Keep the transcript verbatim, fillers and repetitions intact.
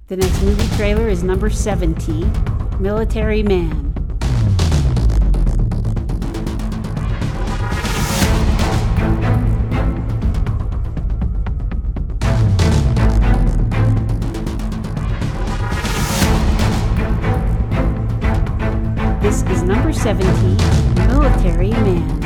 The next movie trailer is number seventy, Military Man. This is number seventy, Military Man.